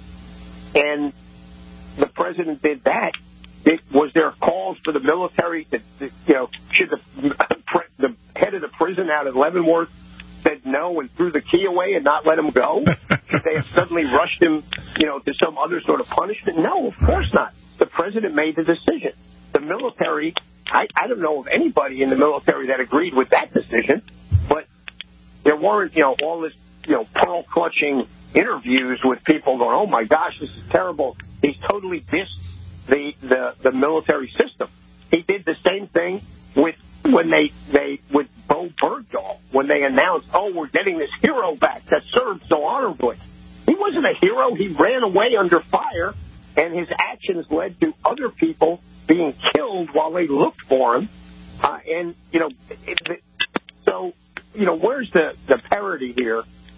and the president did that. It, was there calls for the military to, to you know, should the, the head of the prison out at Leavenworth said no and threw the key away and not let him go? Should they have suddenly rushed him, you know, to some other sort of punishment? No, of course not. The president made the decision. The military, I, I don't know of anybody in the military that agreed with that decision, but there weren't, you know, all this, you know, pearl-clutching interviews with people going, oh, my gosh, this is terrible. He's totally dissed the, the, the military system. He did the same thing with when they, they with Bo Bergdahl, when they announced, oh, we're getting this hero back that served so honorably. He wasn't a hero. He ran away under fire, and his actions led to other people being killed while they looked for him. Uh, and, you know, it, it, so, you know, where's the, the parity here?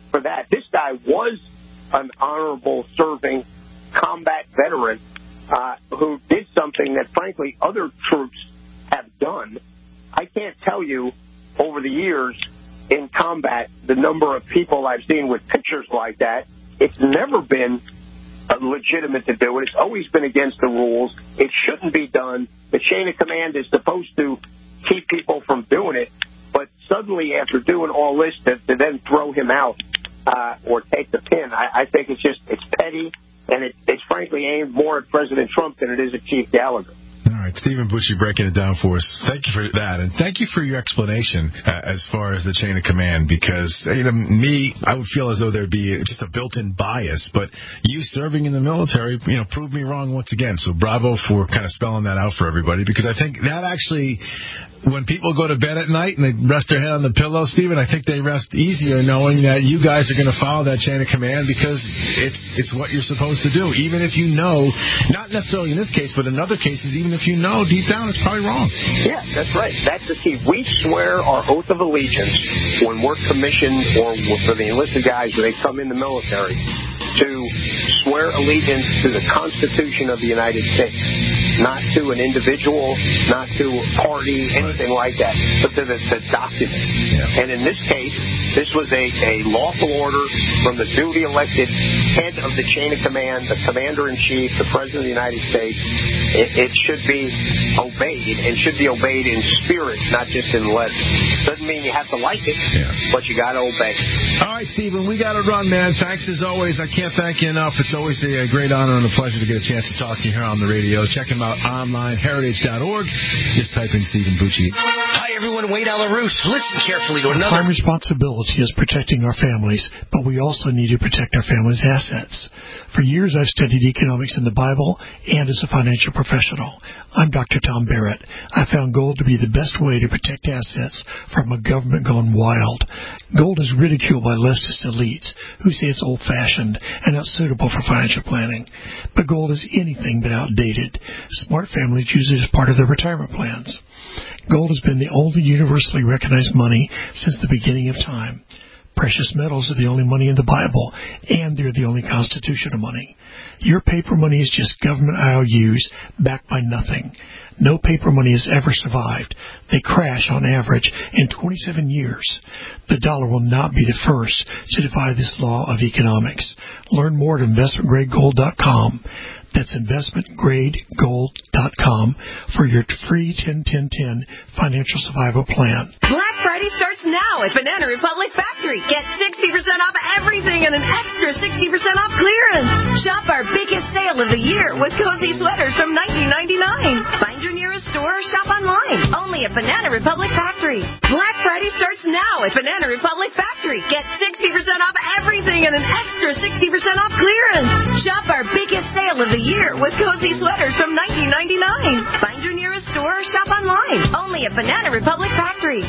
for that. This guy was an honorable serving combat veteran uh, who did something that, frankly, other troops have done. I can't tell you over the years in combat the number of people I've seen with pictures like that. It's never been uh, legitimate to do it. It's always been against the rules. It shouldn't be done. The chain of command is supposed to keep people from doing it, but suddenly after doing all this to, to then throw him out uh, or take the pin, I, I think it's just it's petty, and it, it's frankly aimed more at President Trump than it is at Chief Gallagher. All right, Stephen Bucci breaking it down for us. Thank you for that, and thank you for your explanation uh, as far as the chain of command, because, you know, me, I would feel as though there'd be just a built-in bias, but you serving in the military, you know, proved me wrong once again, so bravo for kind of spelling that out for everybody, because I think that actually, when people go to bed at night and they rest their head on the pillow, Stephen, I think they rest easier knowing that you guys are going to follow that chain of command, because it's it's what you're supposed to do, even if you know, not necessarily in this case, but in other cases, even if you know deep down it's probably wrong. Yeah, that's right. That's the key. We swear our oath of allegiance when we're commissioned or for the enlisted guys when they come in the military to swear allegiance to the Constitution of the United States, not to an individual, not to a party, anything like that, but to the, the document. Yeah. And in this case, this was a, a lawful order from the duly elected head of the chain of command, the commander-in-chief, the President of the United States. It, it should be obeyed, and should be obeyed in spirit, not just in letter. Doesn't mean you have to like it, yeah. but you got to obey. All right, Stephen, we got to run, man. Thanks as always. I can't thank you enough. It's always a, a great honor and a pleasure to get a chance to talk to you here on the radio. Check him out online, heritage dot org. Just type in Stephen Bucci. Hi, everyone. Wayne Allen Root. Listen carefully to another. Our responsibility is protecting our families, but we also need to protect our families' assets. For years, I've studied economics in the Bible and as a financial professional. I'm Doctor Tom Barrett. I found gold to be the best way to protect assets from a government gone wild. Gold is ridiculed by leftist elites who say it's old-fashioned and not suitable for financial planning. But gold is anything but outdated. Smart families use it as part of their retirement plans. Gold has been the only universally recognized money since the beginning of time. Precious metals are the only money in the Bible, and they're the only constitutional money. Your paper money is just government I O Us backed by nothing. No paper money has ever survived. They crash on average in twenty-seven years. The dollar will not be the first to defy this law of economics. Learn more at investment grade gold dot com. That's investment grade gold dot com for your free ten ten ten financial survival plan. Black Friday starts now at Banana Republic Factory. Get sixty percent off everything and an extra sixty percent off clearance. Shop our biggest sale of the year with cozy sweaters from nineteen ninety-nine. Find your nearest store or shop online. Only at Banana Republic Factory. Black Friday starts now at Banana Republic Factory. Get sixty percent off everything and an extra sixty percent off clearance. Shop our biggest sale of the year with cozy sweaters from nineteen ninety-nine. Find your nearest store or shop online. Only at Banana Republic Factory.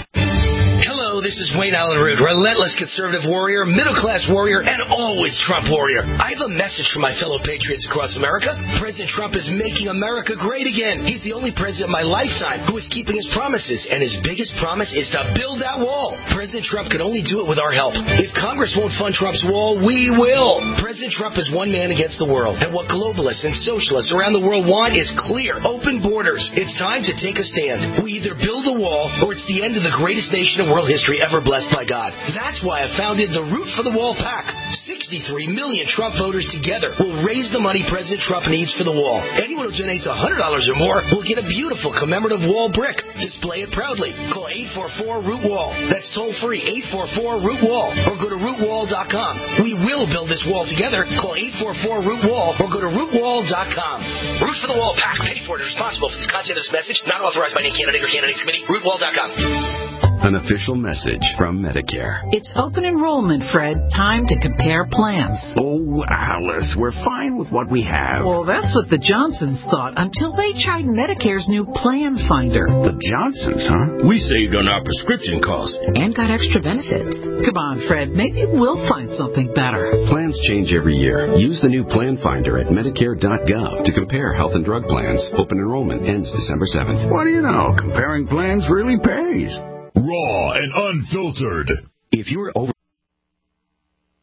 Hello, this is Wayne Allen Root, relentless conservative warrior, middle-class warrior, and always Trump warrior. I have a message for my fellow patriots across America. President Trump is making America great again. He's the only president in my lifetime who is keeping his promises, and his biggest promise is to build that wall. President Trump can only do it with our help. If Congress won't fund Trump's wall, we will. President Trump is one man against the world, and what globalists and socialists around the world want is clear, open borders. It's time to take a stand. We either build a wall, or it's the end of the greatest nation in world history ever blessed by God. That's why I founded the Root for the Wall PAC. sixty-three million Trump voters together will raise the money President Trump needs for the wall. Anyone who donates one hundred dollars or more will get a beautiful commemorative wall brick. Display it proudly. Call eight four four root wall. That's toll free, eight four four root wall. Or go to root wall dot com. We will build this wall together. Call eight four four root wall or go to root wall dot com. Root for the Wall PAC. Paid for and responsible for the content of this message. Not authorized by any candidate or candidates committee. root wall dot com. An official message from Medicare. It's open enrollment, Fred. Time to compare plans. Oh, Alice, we're fine with what we have. Well, that's what the Johnsons thought until they tried Medicare's new Plan Finder. The Johnsons, huh? We saved on our prescription costs. And got extra benefits. Come on, Fred. Maybe we'll find something better. Plans change every year. Use the new Plan Finder at medicare dot gov to compare health and drug plans. Open enrollment ends December seventh. What do you know? Comparing plans really pays. Raw and unfiltered. If you're over...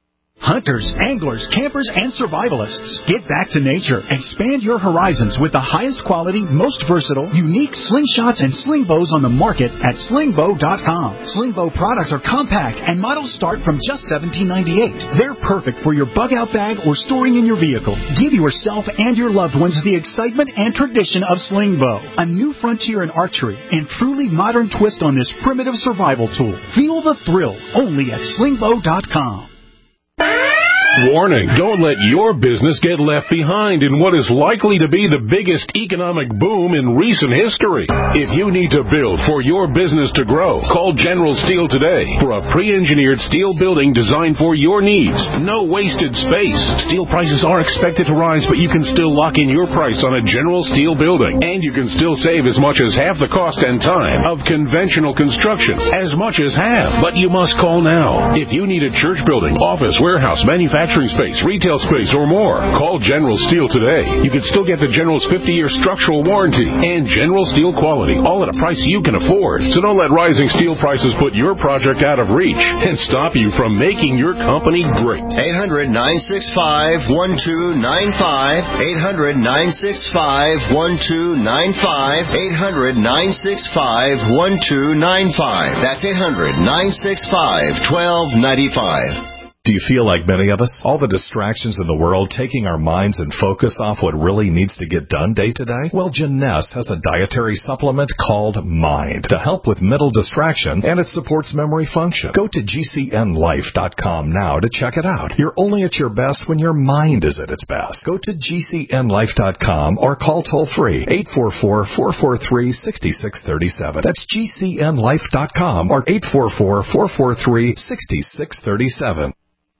hunters, anglers, campers, and survivalists. Get back to nature. Expand your horizons with the highest quality, most versatile, unique slingshots and sling bows on the market at sling bow dot com. Sling bow products are compact and models start from just seventeen ninety-eight. They're perfect for your bug out bag or storing in your vehicle. Give yourself and your loved ones the excitement and tradition of sling bow, a new frontier in archery and truly modern twist on this primitive survival tool. Feel the thrill only at sling bow dot com. Warning, don't let your business get left behind in what is likely to be the biggest economic boom in recent history. If you need to build for your business to grow, call General Steel today for a pre-engineered steel building designed for your needs. No wasted space. Steel prices are expected to rise, but you can still lock in your price on a General Steel building. And you can still save as much as half the cost and time of conventional construction. As much as half. But you must call now. If you need a church building, office, warehouse, manufacturing space, retail space, or more, call General Steel today. You can still get the General's fifty-year structural warranty and General Steel quality, all at a price you can afford. So don't let rising steel prices put your project out of reach and stop you from making your company great. eight hundred, nine six five, one two nine five. eight hundred, nine six five, one two nine five. eight hundred, nine six five, one two nine five. That's eight hundred, nine six five, one two nine five. Do you feel like many of us? All the distractions in the world taking our minds and focus off what really needs to get done day to day? Well, Jeunesse has a dietary supplement called Mind to help with mental distraction, and it supports memory function. Go to G C N life dot com now to check it out. You're only at your best when your mind is at its best. Go to G C N life dot com or call toll-free eight four four, four four three, six six three seven. That's G C N life dot com or eight four four, four four three, six six three seven.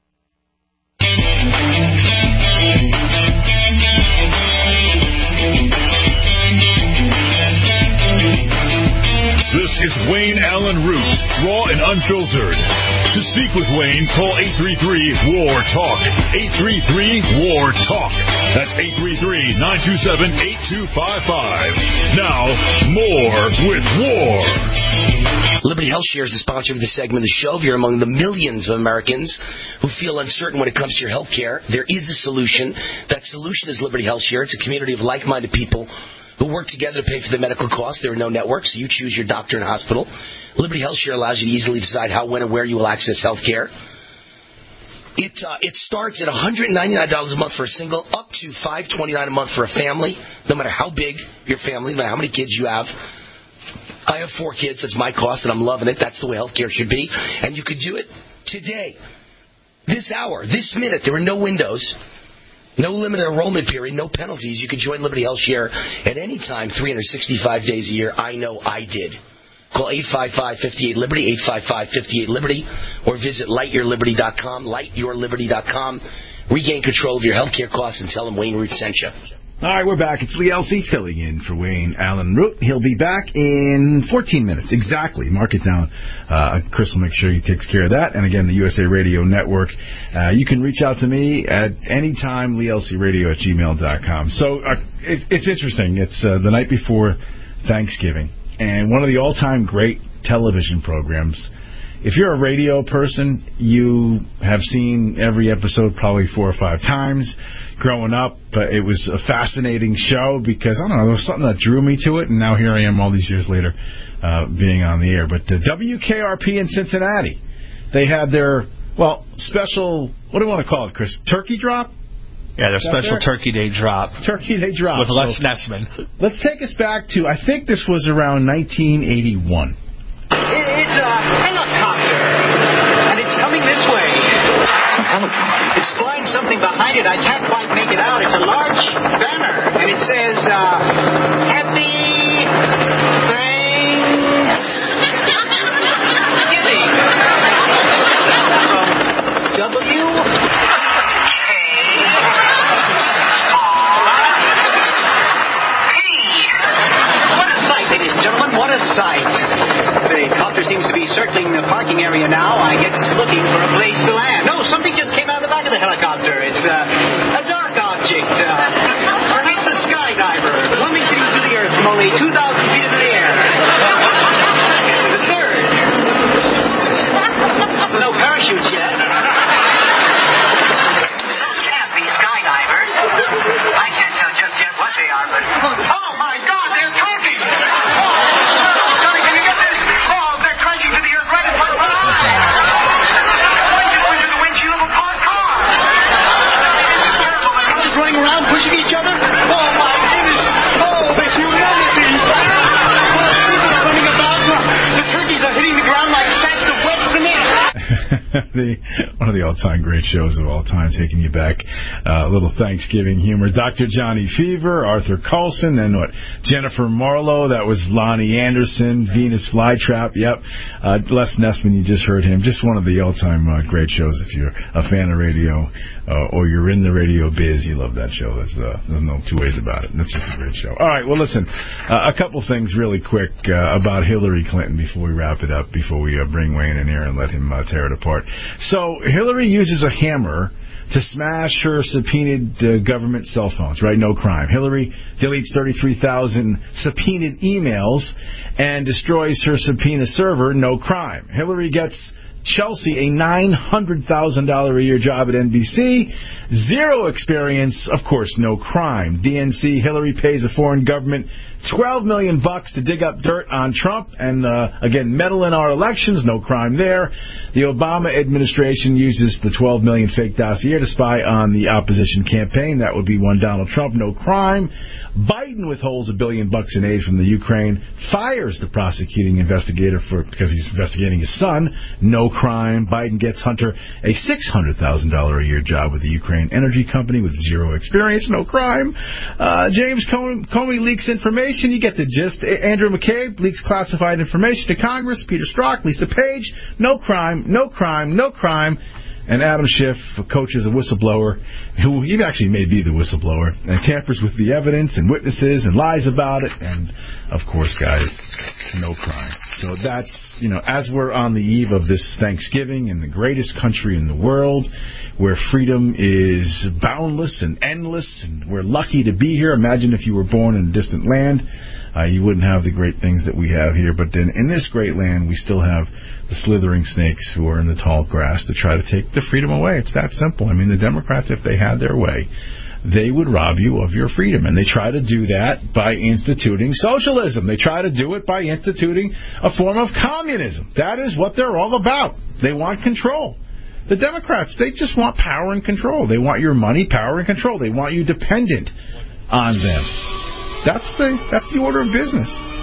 This is Wayne Allen Root, raw and unfiltered. To speak with Wayne, call eight three three, W A R, TALK. eight three three, W A R, TALK. That's eight three three, nine two seven, eight two five five. Now, more with W A R. Liberty Health Share is the sponsor of this segment of the show. If you're among the millions of Americans who feel uncertain when it comes to your health care, there is a solution. That solution is Liberty Health Share. It's a community of like-minded people who work together to pay for the medical costs. There are no networks, so you choose your doctor and hospital. Liberty Health Share allows you to easily decide how, when, and where you will access health care. It, uh, it starts at one hundred ninety-nine dollars a month for a single, up to five hundred twenty-nine dollars a month for a family, no matter how big your family, no matter how many kids you have. I have four kids. That's my cost, and I'm loving it. That's the way health care should be. And you could do it today, this hour, this minute. There are no windows. No limited enrollment period, no penalties. You can join Liberty Health Share at any time, three hundred sixty-five days a year. I know I did. Call eight five five, five eight, Liberty, eight five five, five eight, Liberty, or visit light your liberty dot com, light your liberty dot com. Regain control of your health care costs and tell them Wayne Root sent you. All right, we're back. It's Lee Elsey filling in for Wayne Allen Root. He'll be back in fourteen minutes. Exactly. Mark it down. Uh, Chris will make sure he takes care of that. And again, the U S A Radio Network. Uh, you can reach out to me at any time, lee elsey radio at gmail dot com. So uh, it, it's interesting. It's uh, the night before Thanksgiving. And one of the all-time great television programs. If you're a radio person, you have seen every episode probably four or five times. Growing up, but it was a fascinating show because, I don't know, there was something that drew me to it, and now here I am all these years later uh, being on the air. But the W K R P in Cincinnati, they had their, well, special, what do you want to call it, Chris? Turkey drop? Yeah, their special there? Turkey Day drop. Turkey Day drop. With Les so, Nessman. Let's take us back to, I think this was around nineteen eighty-one. It's a helicopter, and it's coming this way. It's flying something behind it. I can't quite make it out. It's a large banner, and it says, uh, Happy Thanksgiving. From W What a sight, ladies and gentlemen. What a sight. The copter seems to be circling the parking area now. I guess it's looking for a place to land. No, something just came out of the back of the helicopter. It's uh, a dark object. Uh, perhaps a skydiver plummeting to the earth from only two thousand feet into the air. The third. So no parachutes yet. the one of the all-time great shows of all time, taking you back. Uh, a little Thanksgiving humor. Doctor Johnny Fever, Arthur Carlson, then what? Jennifer Marlowe. That was Lonnie Anderson, Venus Flytrap. Yep. Uh, Les Nessman, you just heard him. Just one of the all-time uh, great shows. If you're a fan of radio uh, or you're in the radio biz, you love that show. There's, uh, there's no two ways about it. That's just a great show. All right. Well, listen. Uh, a couple things really quick uh, about Hillary Clinton before we wrap it up. Before we uh, bring Wayne in here and let him uh, tear it apart. So Hillary uses a hammer to smash her subpoenaed uh, government cell phones, right? No crime. Hillary deletes thirty-three thousand subpoenaed emails and destroys her subpoena server. No crime. Hillary gets Chelsea a nine hundred thousand dollars a year job at N B C. Zero experience, of course, no crime. D N C, Hillary pays a foreign government twelve million bucks to dig up dirt on Trump and, uh, again, meddle in our elections. No crime there. The Obama administration uses the twelve million fake dossier to spy on the opposition campaign. That would be one Donald Trump. No crime. Biden withholds a billion bucks in aid from the Ukraine, fires the prosecuting investigator for because he's investigating his son. No crime. Biden gets Hunter a six hundred thousand dollars a year job with the Ukraine Energy Company with zero experience. No crime. Uh, James Comey leaks information. You get the gist. Andrew McCabe leaks classified information to Congress. Peter Strzok, Lisa Page. No crime. No crime. No crime. And Adam Schiff coaches a whistleblower who he actually may be the whistleblower and tampers with the evidence and witnesses and lies about it. And, of course, guys, no crime. So that's, you know, as we're on the eve of this Thanksgiving in the greatest country in the world where freedom is boundless and endless and we're lucky to be here. Imagine if you were born in a distant land. Uh, you wouldn't have the great things that we have here. But then in this great land, we still have the slithering snakes who are in the tall grass to try to take the freedom away. It's that simple. I mean, the Democrats, if they had their way, they would rob you of your freedom. And they try to do that by instituting socialism. They try to do it by instituting a form of communism. That is what they're all about. They want control. The Democrats, they just want power and control. They want your money, power, and control. They want you dependent on them. That's the that's the order of business.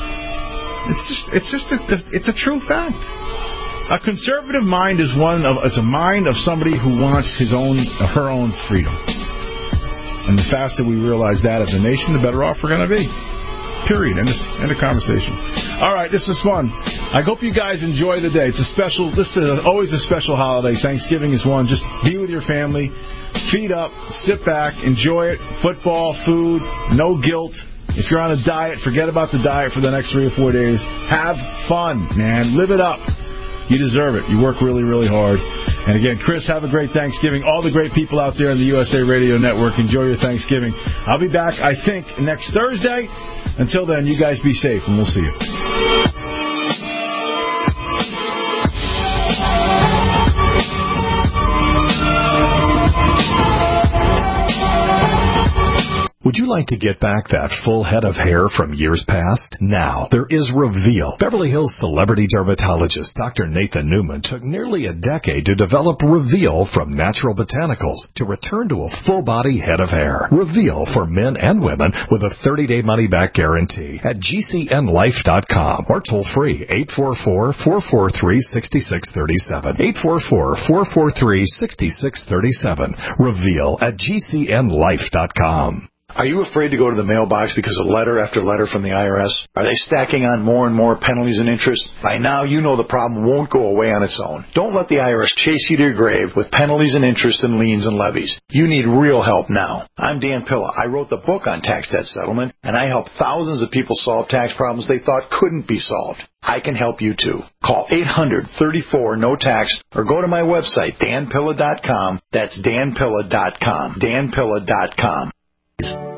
It's just it's just a, it's a true fact. A conservative mind is one of it's a mind of somebody who wants his own her own freedom. And the faster we realize that as a nation, the better off we're going to be. Period. End of, end of conversation. All right, this is fun. I hope you guys enjoy the day. It's a special. This is always a special holiday. Thanksgiving is one. Just be with your family, feet up, sit back, enjoy it. Football, food, no guilt. If you're on a diet, forget about the diet for the next three or four days. Have fun, man. Live it up. You deserve it. You work really, really hard. And again, Chris, have a great Thanksgiving. All the great people out there in the U S A Radio Network, enjoy your Thanksgiving. I'll be back, I think, next Thursday. Until then, you guys be safe, and we'll see you. Would you like to get back that full head of hair from years past? Now, there is Reveal. Beverly Hills celebrity dermatologist Doctor Nathan Newman took nearly a decade to develop Reveal from natural botanicals to return to a full-body head of hair. Reveal for men and women with a thirty-day money-back guarantee at G C N life dot com or toll-free eight four four, four four three, six six three seven. eight four four, four four three, six six three seven. Reveal at G C N life dot com. Are you afraid to go to the mailbox because of letter after letter from the I R S? Are they stacking on more and more penalties and interest? By now, you know the problem won't go away on its own. Don't let the I R S chase you to your grave with penalties and interest and liens and levies. You need real help now. I'm Dan Pilla. I wrote the book on tax debt settlement, and I help thousands of people solve tax problems they thought couldn't be solved. I can help you too. Call eight hundred, thirty-four, no tax or go to my website, dan pilla dot com. That's dan pilla dot com. dan pilla dot com.